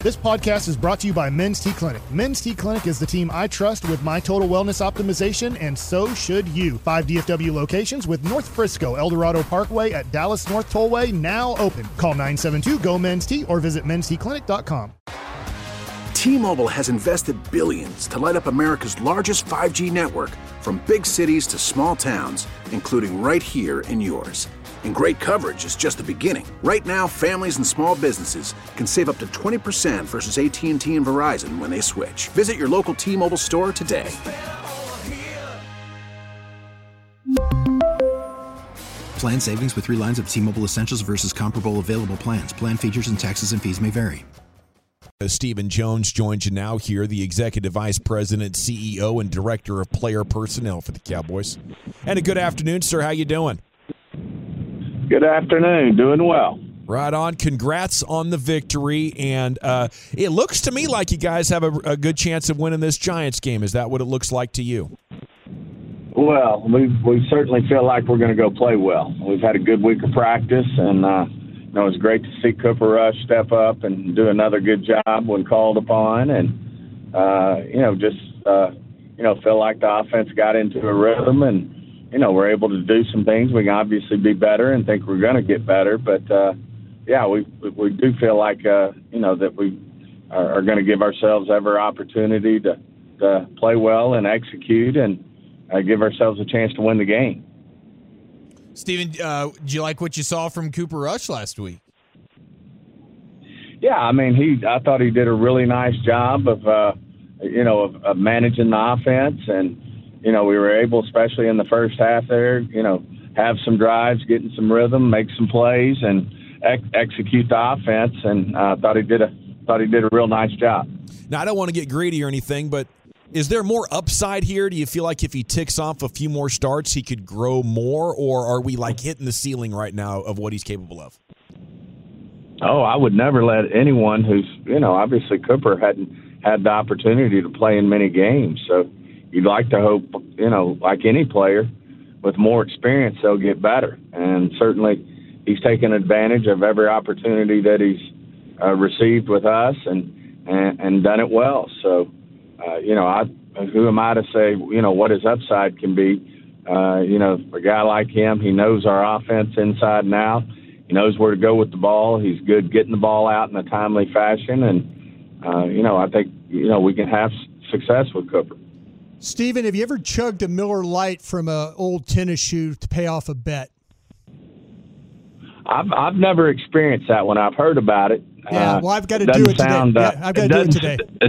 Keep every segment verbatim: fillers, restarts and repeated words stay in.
This podcast is brought to you by Men's T Clinic. Men's T Clinic is the team I trust with my total wellness optimization, and so should you. Five D F W locations with North Frisco, El Dorado Parkway at Dallas North Tollway now open. Call nine seven two, G O, MEN's T or visit mens t clinic dot com. T-Mobile has invested billions to light up America's largest five G network, from big cities to small towns, including right here in yours. And great coverage is just the beginning. Right now, families and small businesses can save up to twenty percent versus A T and T and Verizon when they switch. Visit your local T-Mobile store today. Plan savings with three lines of T-Mobile Essentials versus comparable available plans. Plan features and taxes and fees may vary. Stephen Jones joins you now here, the Executive Vice President, C E O, and Director of Player Personnel for the Cowboys. And a good afternoon, sir. How you doing? Good afternoon. Doing well. Right on. Congrats on the victory. And uh, it looks to me like you guys have a, a good chance of winning this Giants game. Is that what it looks like to you? Well, we we certainly feel like we're going to go play well. We've had a good week of practice, and uh, you know, it's great to see Cooper Rush step up and do another good job when called upon, and uh, you know, just uh, you know, feel like the offense got into a rhythm, and you know, we're able to do some things. We can obviously be better, and think we're going to get better, but uh, yeah, we we do feel like uh, you know that we are, are going to give ourselves every opportunity to to play well and execute, and Uh, give ourselves a chance to win the game. Stephen, uh, did you like what you saw from Cooper Rush last week? Yeah, I mean, he. I thought he did a really nice job of, uh, you know, of, of managing the offense, and you know, we were able, especially in the first half there, you know, have some drives, getting some rhythm, make some plays, and ex- execute the offense. And I uh, thought he did a thought he did a real nice job. Now, I don't want to get greedy or anything, but is there more upside here? Do you feel like if he ticks off a few more starts, he could grow more, or are we like hitting the ceiling right now of what he's capable of? Oh, I would never let anyone who's, you know, obviously Cooper hadn't had the opportunity to play in many games. So you'd like to hope, you know, like any player, with more experience, they'll get better. And certainly he's taken advantage of every opportunity that he's uh, received with us and, and, and done it well. So, Uh, you know, I, who am I to say, you know, what his upside can be? Uh, you know, a guy like him, he knows our offense inside and out. He knows where to go with the ball. He's good getting the ball out in a timely fashion. And, uh, you know, I think, you know, we can have success with Cooper. Stephen, have you ever chugged a Miller Lite from an old tennis shoe to pay off a bet? I've, I've never experienced that one. I've heard about it. Yeah, uh, well, I've got to do it sound, today. Uh, yeah, I've got to do it today. It,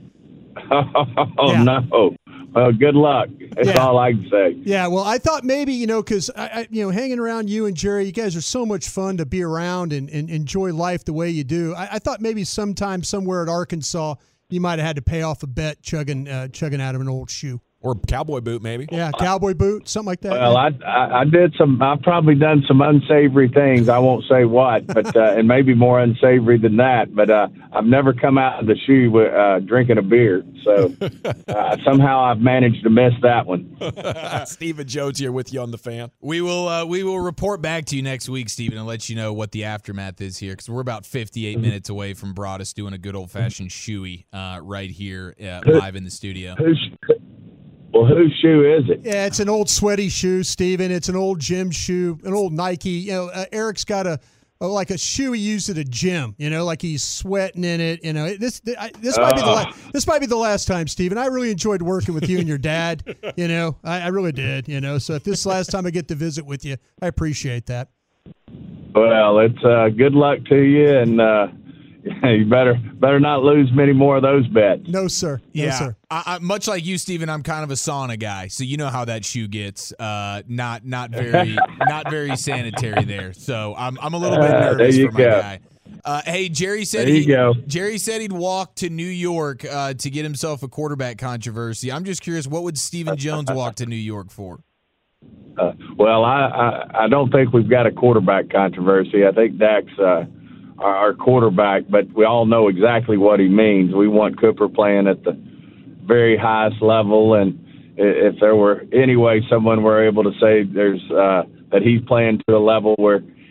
Oh, yeah. no. Well, good luck. That's yeah. all I can say. Yeah, well, I thought maybe, you know, because, I, I, you know, hanging around you and Jerry, you guys are so much fun to be around and, and enjoy life the way you do. I, I thought maybe sometime somewhere at Arkansas you might have had to pay off a bet chugging uh, chugging out of an old shoe. Or cowboy boot, maybe. Yeah, cowboy boot, something like that. Well, I, I, I did some. I've probably done some unsavory things. I won't say what, but uh, and maybe more unsavory than that. But uh, I've never come out of the shoe with, uh, drinking a beer. So uh, somehow I've managed to miss that one. Stephen Jones here with you on the Fan. We will uh, we will report back to you next week, Stephen, and let you know what the aftermath is here, because we're about fifty-eight mm-hmm. minutes away from Broadus doing a good old fashioned shoey uh, right here uh, live in the studio. Well, whose shoe is it? Yeah, it's an old sweaty shoe, Steven. It's an old gym shoe, an old Nike. You know, uh, Eric's got a, a like a shoe he used at a gym. You know, like he's sweating in it. You know, this I, this might uh. be the la- this might be the last time, Steven. I really enjoyed working with you and your dad. You know, I, I really did. You know, so if this is the last time I get to visit with you, I appreciate that. Well, it's uh, good luck to you, and uh, you better better not lose many more of those bets. No, sir. No, yeah. sir. I, I, much like you, Stephen, I'm kind of a sauna guy, so you know how that shoe gets. Uh, not not very not very sanitary there. So I'm I'm a little bit nervous uh, for my go. guy. Uh, hey, Jerry said there you he, go. Jerry said he'd walk to New York uh, to get himself a quarterback controversy. I'm just curious, what would Stephen Jones walk to New York for? Uh, well, I, I I don't think we've got a quarterback controversy. I think Dak's uh, our, our quarterback, but we all know exactly what he means. We want Cooper playing at the very highest level, and if there were any way someone were able to say there's uh, that he's playing to a level where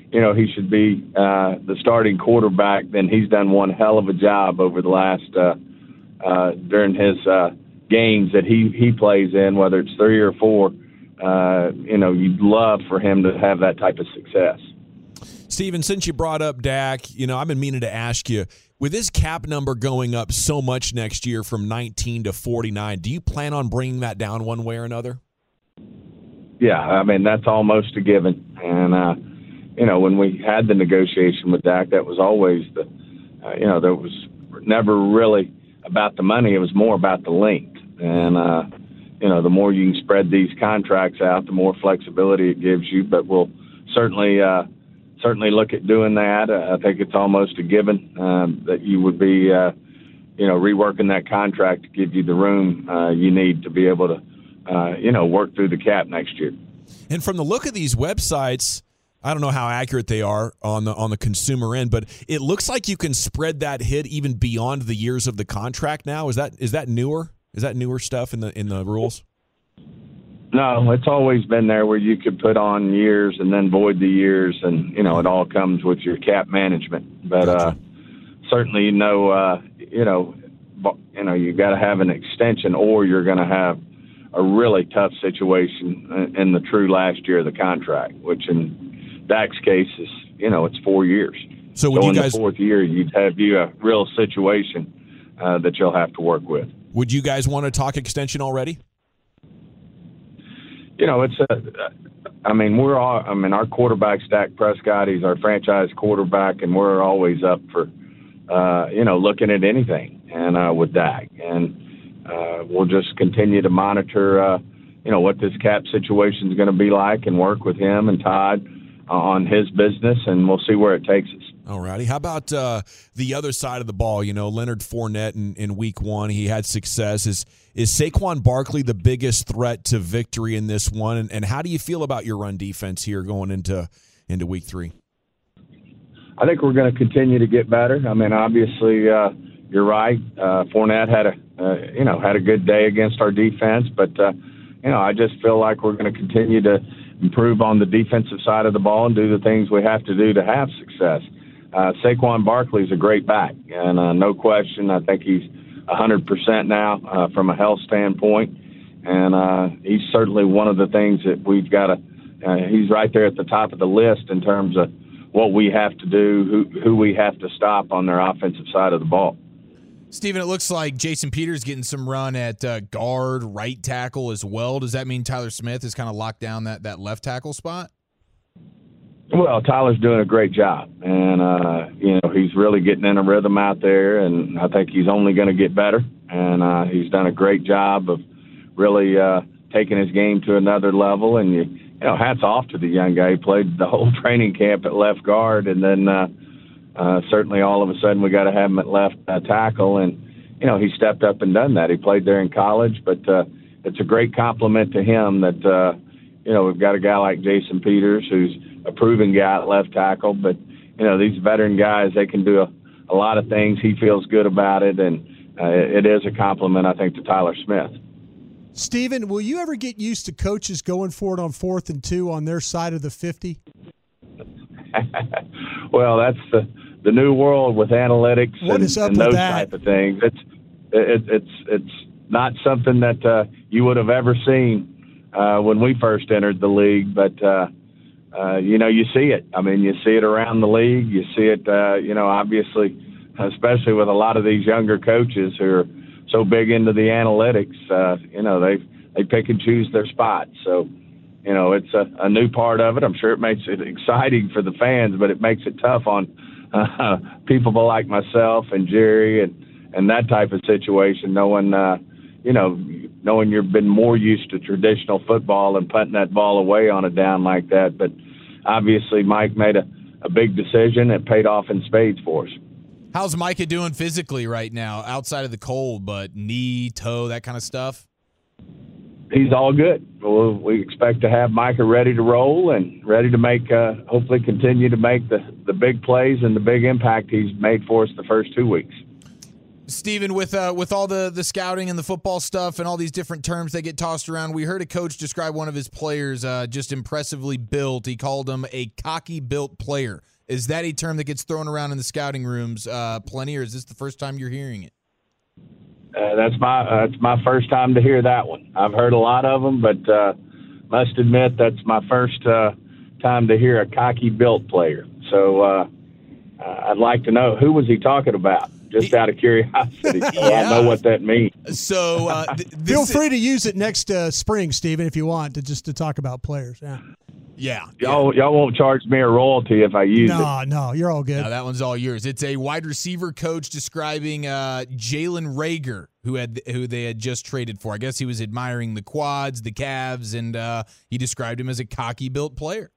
you know, he should be uh, the starting quarterback, then he's done one hell of a job over the last uh, uh, during his uh, games that he, he plays in, whether it's three or four. Uh, you know, you'd love for him to have that type of success. Steven, since you brought up Dak, you know, I've been meaning to ask you, with his cap number going up so much next year from nineteen to forty-nine, do you plan on bringing that down one way or another? Yeah, I mean, that's almost a given. And, uh, you know, when we had the negotiation with Dak, that was always the, uh, you know, there was never really about the money. It was more about the length. And, uh, you know, the more you can spread these contracts out, the more flexibility it gives you. But we'll certainly uh, certainly look at doing that. Uh, I think it's almost a given um, that you would be, uh, you know, reworking that contract to give you the room uh, you need to be able to, uh, you know, work through the cap next year. And from the look of these websites, I don't know how accurate they are on the on the consumer end, but it looks like you can spread that hit even beyond the years of the contract now. Is that is that newer? Is that newer stuff in the in the rules? No, it's always been there where you could put on years and then void the years, and you know it all comes with your cap management. But uh, certainly, you know, uh, you know, you know, you got to have an extension, or you're going to have a really tough situation in the true last year of the contract, which in Dak's case is, you know, it's four years. So, would so you in guys, the fourth year, you'd have you a real situation uh, that you'll have to work with. Would you guys want to talk extension already? You know, it's a, I mean, we're all, I mean, our quarterback, Dak Prescott, he's our franchise quarterback, and we're always up for, uh, you know, looking at anything and uh, with Dak. And uh, we'll just continue to monitor, uh, you know, what this cap situation is going to be like and work with him and Todd on his business, and we'll see where it takes us. All righty. How about uh, the other side of the ball? You know, Leonard Fournette in, in week one, he had success. Is is Saquon Barkley the biggest threat to victory in this one? And, and how do you feel about your run defense here going into into week three? I think we're going to continue to get better. I mean, obviously, uh, you're right. Uh, Fournette had a uh, you know had a good day against our defense, but uh, you know I just feel like we're going to continue to improve on the defensive side of the ball and do the things we have to do to have success. Uh, Saquon Barkley is a great back, and uh, no question, I think he's one hundred percent now uh, from a health standpoint, and uh, he's certainly one of the things that we've got to uh, – he's right there at the top of the list in terms of what we have to do, who, who we have to stop on their offensive side of the ball. Steven, it looks like Jason Peters getting some run at uh, guard, right tackle as well. Does that mean Tyler Smith has kind of locked down that, that left tackle spot? Well, Tyler's doing a great job, and, uh, you know, he's really getting in a rhythm out there, and I think he's only going to get better, and uh, he's done a great job of really uh, taking his game to another level, and, you, you know, hats off to the young guy. He played the whole training camp at left guard, and then uh, uh, certainly all of a sudden we got to have him at left uh, tackle, and, you know, he stepped up and done that. He played there in college, but uh, it's a great compliment to him that, uh, you know, we've got a guy like Jason Peters who's a proven guy at left tackle, but, you know, these veteran guys, they can do a, a lot of things. He feels good about it, and uh, it is a compliment, I think, to Tyler Smith. Steven, will you ever get used to coaches going for it on fourth and two on their side of the fifty? Well, that's the, the new world with analytics what and, is up and with those that? type of things. It's it, it's it's not something that uh, you would have ever seen uh, when we first entered the league, but uh, uh, you know, you see it. I mean, you see it around the league. You see it, uh, you know, obviously, especially with a lot of these younger coaches who are so big into the analytics. Uh, you know, they they pick and choose their spots. So, you know, it's a, a new part of it. I'm sure it makes it exciting for the fans, but it makes it tough on uh, people like myself and Jerry and, and that type of situation, knowing, uh, you know, knowing you've been more used to traditional football and punting that ball away on a down like that. But obviously Mike made a, a big decision. It paid off in spades for us. How's Micah doing physically right now, outside of the cold, but knee, toe, that kind of stuff? He's all good. Well, we expect to have Micah ready to roll and ready to make, uh, hopefully continue to make the, the big plays and the big impact he's made for us the first two weeks. Steven, with uh, with all the, the scouting and the football stuff and all these different terms that get tossed around, we heard a coach describe one of his players uh, just impressively built. He called him a cocky-built player. Is that a term that gets thrown around in the scouting rooms uh, plenty, or is this the first time you're hearing it? Uh, that's my uh, that's my first time to hear that one. I've heard a lot of them, but uh, must admit that's my first uh, time to hear a cocky-built player. So uh, I'd like to know, who was he talking about? Just out of curiosity, so yeah. I know what that means. So uh, th- feel free to use it next uh, spring, Stephen, if you want to just to talk about players. Yeah, yeah. Y'all, y'all won't charge me a royalty if I use no, it. No, no, you're all good. No, that one's all yours. It's a wide receiver coach describing uh, Jalen Reagor, who had who they had just traded for. I guess he was admiring the quads, the calves, and uh, he described him as a cocky-built player.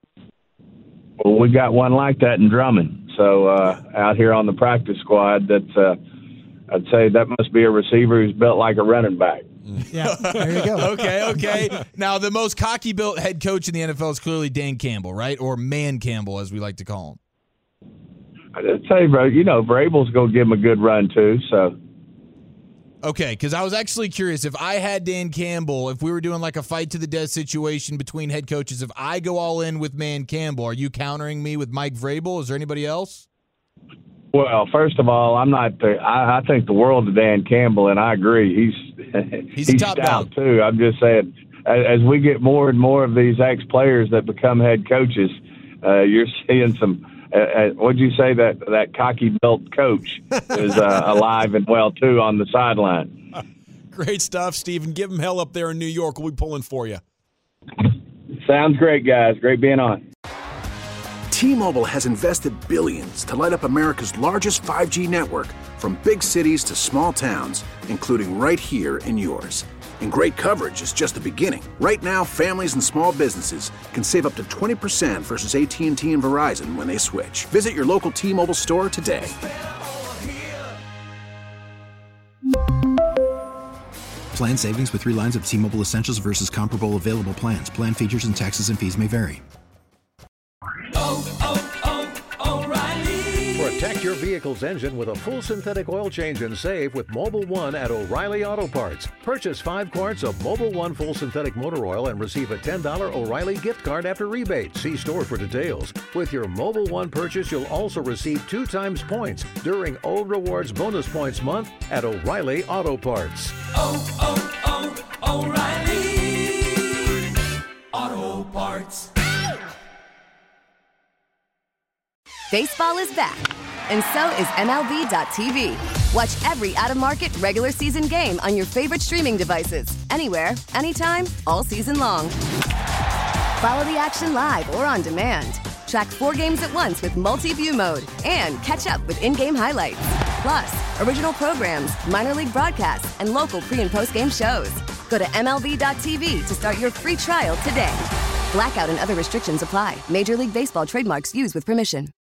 Well, we got one like that in Drummond. So uh, out here on the practice squad, that's uh, I'd say that must be a receiver who's built like a running back. Yeah, there you go. okay, okay. Now, the most cocky-built head coach in the N F L is clearly Dan Campbell, right? Or Man Campbell, as we like to call him. I'd say, bro, you know, Vrabel's going to give him a good run, too, so. Okay, because I was actually curious. If I had Dan Campbell, if we were doing like a fight to the death situation between head coaches, if I go all in with Man Campbell, are you countering me with Mike Vrabel? Is there anybody else? Well, first of all, I'm not. The, I, I think the world of Dan Campbell, and I agree. He's he's, he's top stout dog. too. I'm just saying, as, as we get more and more of these ex-players that become head coaches, uh, you're seeing some. Uh, what'd you say, that that cocky-built coach is uh, alive and well too on the sideline? Great stuff, Stephen. Give him hell up there in New York. We'll be pulling for you. Sounds great, guys. Great being on. T-Mobile has invested billions to light up America's largest five G network, from big cities to small towns, including right here in yours. And great coverage is just the beginning. Right now, families and small businesses can save up to twenty percent versus A T and T and Verizon when they switch. Visit your local T-Mobile store today. Plan savings with three lines of T-Mobile Essentials versus comparable available plans. Plan features and taxes and fees may vary. Oh, oh, oh, O'Reilly. Protect your vehicle's engine with a full synthetic oil change and save with Mobil one at O'Reilly Auto Parts. Purchase five quarts of Mobil one full synthetic motor oil and receive a ten dollars O'Reilly gift card after rebate. See store for details. With your Mobil one purchase, you'll also receive two times points during O Rewards Bonus Points Month at O'Reilly Auto Parts. Oh, oh, oh, O'Reilly Auto Parts. Baseball is back, and so is M L B dot T V. Watch every out-of-market regular season game on your favorite streaming devices, anywhere, anytime, all season long. Follow the action live or on demand. Track four games at once with multi-view mode and catch up with in-game highlights. Plus, original programs, minor league broadcasts, and local pre- and post-game shows. Go to M L B dot T V to start your free trial today. Blackout and other restrictions apply. Major League Baseball trademarks used with permission.